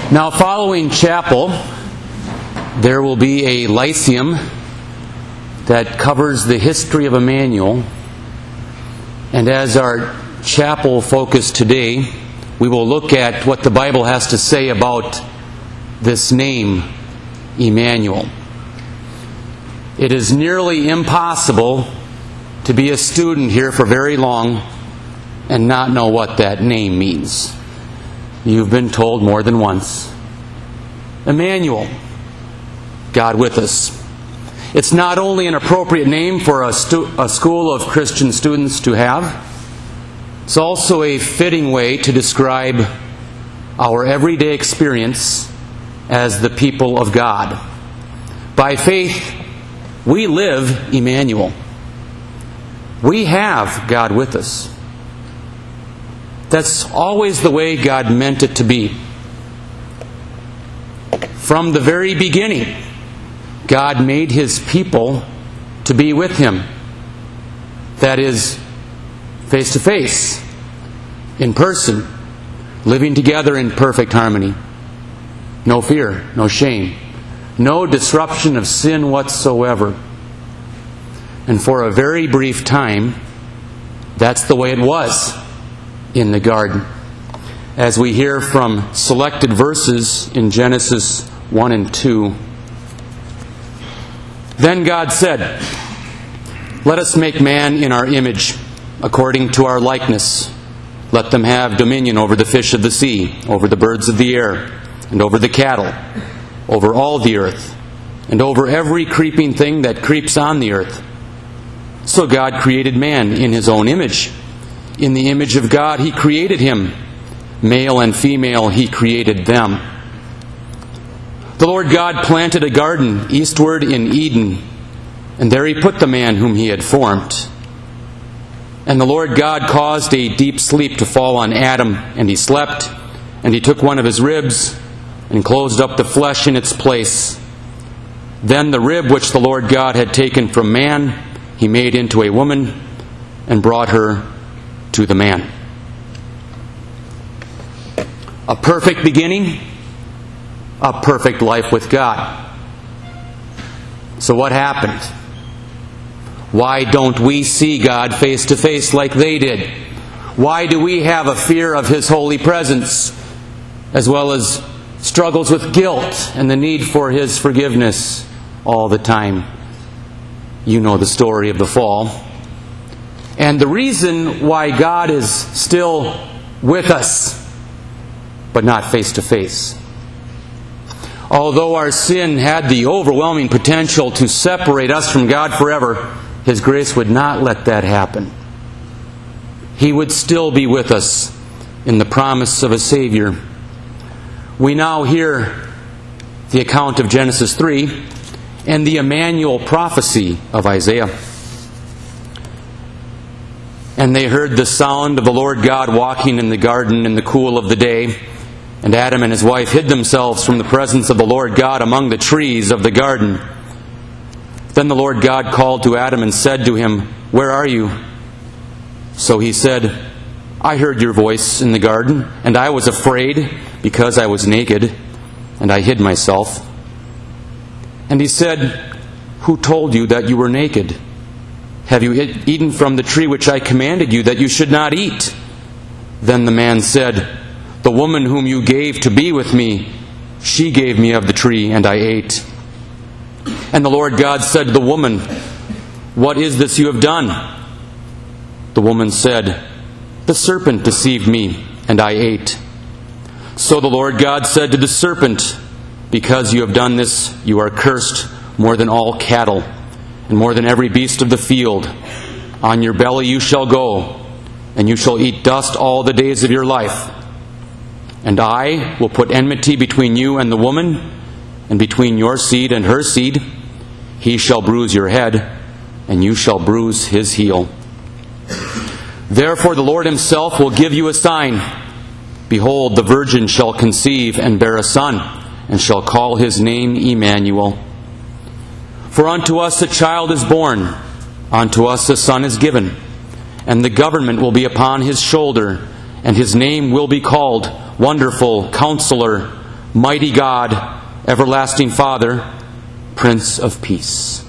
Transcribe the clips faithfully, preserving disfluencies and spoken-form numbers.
Now, following chapel, there will be a lyceum that covers the history of Emmanuel. And as our chapel focus today, we will look at what the Bible has to say about this name, Emmanuel. It is nearly impossible to be a student here for very long and not know what that name means. You've been told more than once. Emmanuel, God with us. It's not only an appropriate name for a, stu- a school of Christian students to have, it's also a fitting way to describe our everyday experience as the people of God. By faith, we live Emmanuel. We have God with us. That's always the way God meant it to be. From the very beginning, God made His people to be with Him. That is, face to face, in person, living together in perfect harmony. No fear, no shame, no disruption of sin whatsoever. And for a very brief time, that's the way it was in the garden. As we hear from selected verses in Genesis one and two. Then God said, "Let us make man in our image, according to our likeness. Let them have dominion over the fish of the sea, over the birds of the air, and over the cattle, over all the earth, and over every creeping thing that creeps on the earth." So God created man in His own image. In the image of God He created him. Male and female He created them. The Lord God planted a garden eastward in Eden, and there He put the man whom He had formed. And the Lord God caused a deep sleep to fall on Adam, and he slept, and He took one of his ribs and closed up the flesh in its place. Then the rib which the Lord God had taken from man He made into a woman and brought her to the man. A perfect beginning, a perfect life with God. So what happened? Why don't we see God face to face like they did? Why do we have a fear of His holy presence, as well as struggles with guilt and the need for His forgiveness all the time? You know the story of the fall. And the reason why God is still with us, but not face to face. Although our sin had the overwhelming potential to separate us from God forever, His grace would not let that happen. He would still be with us in the promise of a Savior. We now hear the account of Genesis three and the Emmanuel prophecy of Isaiah. And they heard the sound of the Lord God walking in the garden in the cool of the day. And Adam and his wife hid themselves from the presence of the Lord God among the trees of the garden. Then the Lord God called to Adam and said to him, "Where are you?" So he said, "I heard your voice in the garden, and I was afraid because I was naked, and I hid myself." And he said, "Who told you that you were naked? Have you eaten from the tree which I commanded you that you should not eat?" Then the man said, "The woman whom you gave to be with me, she gave me of the tree, and I ate." And the Lord God said to the woman, "What is this you have done?" The woman said, "The serpent deceived me, and I ate." So the Lord God said to the serpent, "Because you have done this, you are cursed more than all cattle, and more than every beast of the field. On your belly you shall go, and you shall eat dust all the days of your life. And I will put enmity between you and the woman, and between your seed and her seed. He shall bruise your head, and you shall bruise his heel. Therefore the Lord Himself will give you a sign. Behold, the virgin shall conceive and bear a son, and shall call his name Emmanuel. For unto us a child is born, unto us a son is given, and the government will be upon his shoulder, and his name will be called Wonderful, Counselor, mighty God, everlasting Father, Prince of Peace.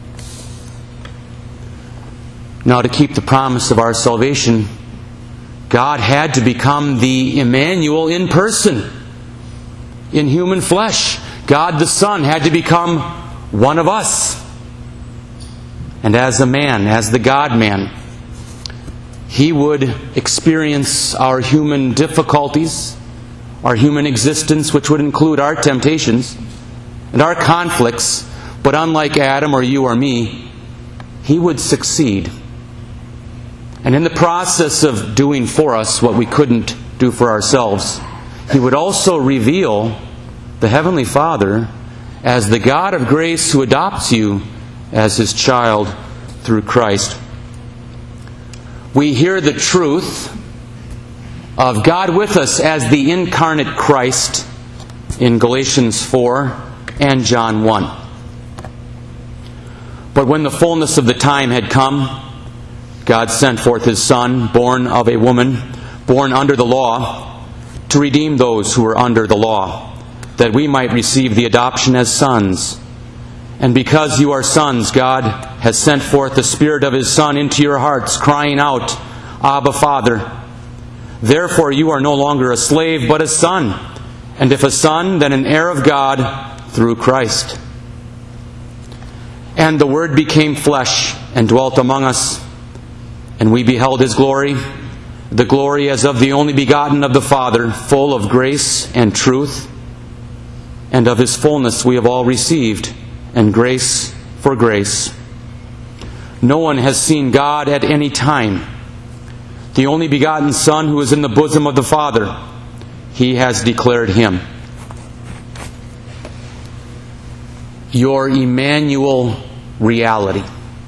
Now, to keep the promise of our salvation, God had to become the Emmanuel in person, in human flesh. God the Son had to become one of us. And as a man, as the God-man, He would experience our human difficulties, our human existence, which would include our temptations and our conflicts. But unlike Adam or you or me, He would succeed. And in the process of doing for us what we couldn't do for ourselves, He would also reveal the Heavenly Father as the God of grace who adopts you as His child through Christ. We hear the truth of God with us as the incarnate Christ in Galatians four and John one. But when the fullness of the time had come, God sent forth His Son, born of a woman, born under the law, to redeem those who were under the law, that we might receive the adoption as sons. And because you are sons, God has sent forth the Spirit of His Son into your hearts, crying out, Abba, Father. Therefore you are no longer a slave, but a son. And if a son, then an heir of God through Christ. And the Word became flesh and dwelt among us, and we beheld His glory, the glory as of the only begotten of the Father, full of grace and truth. And of His fullness we have all received, and grace for grace. No one has seen God at any time. The only begotten Son who is in the bosom of the Father, He has declared Him. Your Emmanuel reality,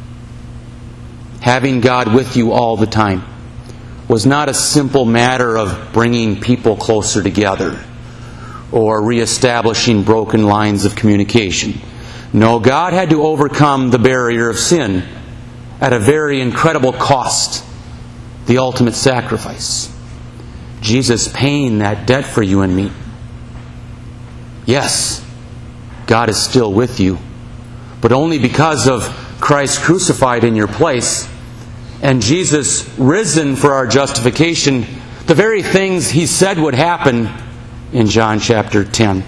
having God with you all the time, was not a simple matter of bringing people closer together or reestablishing broken lines of communication. No, God had to overcome the barrier of sin at a very incredible cost, the ultimate sacrifice. Jesus paying that debt for you and me. Yes, God is still with you, but only because of Christ crucified in your place and Jesus risen for our justification, the very things He said would happen in John chapter ten.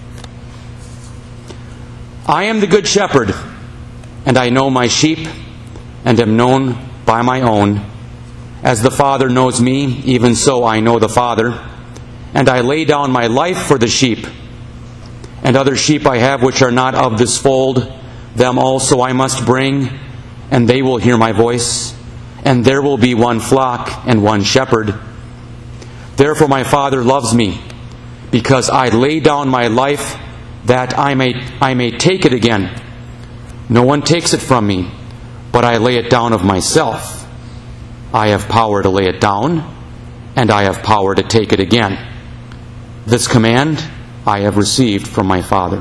I am the good shepherd, and I know my sheep, and am known by my own. As the Father knows me, even so I know the Father, and I lay down my life for the sheep. And other sheep I have which are not of this fold, them also I must bring, and they will hear my voice, and there will be one flock and one shepherd. Therefore my Father loves me, because I lay down my life that I may I may take it again. No one takes it from me, but I lay it down of myself. I have power to lay it down, and I have power to take it again. This command I have received from my Father.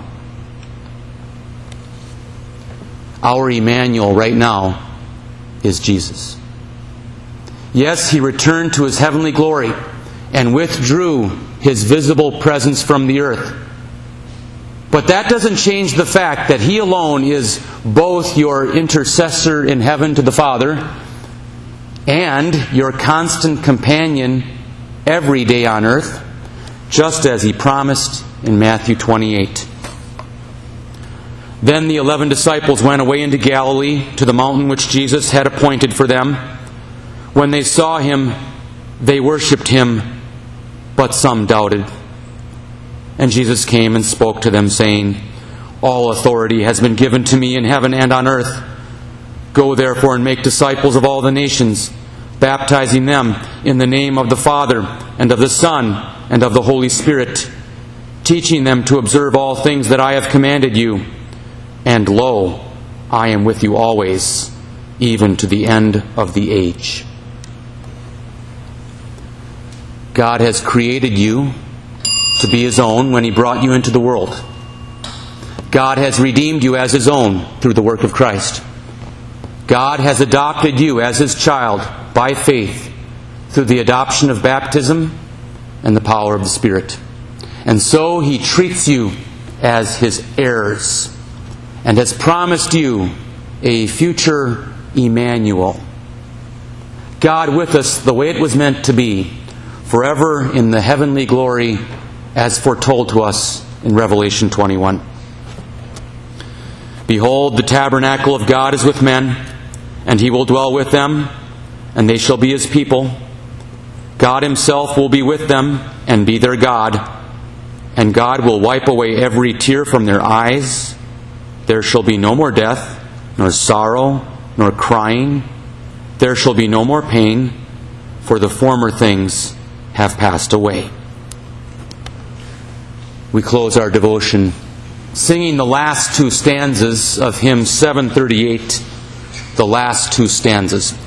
Our Emmanuel right now is Jesus. Yes, He returned to His heavenly glory and withdrew His visible presence from the earth. But that doesn't change the fact that He alone is both your intercessor in heaven to the Father and your constant companion every day on earth, just as He promised in Matthew twenty-eight. Then the eleven disciples went away into Galilee to the mountain which Jesus had appointed for them. When they saw Him, they worshipped Him, but some doubted. And Jesus came and spoke to them, saying, All authority has been given to me in heaven and on earth. Go therefore and make disciples of all the nations, baptizing them in the name of the Father and of the Son and of the Holy Spirit, teaching them to observe all things that I have commanded you. And lo, I am with you always, even to the end of the age. God has created you to be His own when He brought you into the world. God has redeemed you as His own through the work of Christ. God has adopted you as His child by faith through the adoption of baptism and the power of the Spirit. And so He treats you as His heirs and has promised you a future Emmanuel. God with us the way it was meant to be, forever in the heavenly glory as foretold to us in Revelation twenty-one. Behold, the tabernacle of God is with men, and He will dwell with them, and they shall be His people. God Himself will be with them and be their God, and God will wipe away every tear from their eyes. There shall be no more death, nor sorrow, nor crying. There shall be no more pain, for the former things have passed away. We close our devotion singing the last two stanzas of hymn seven thirty-eight, the last two stanzas.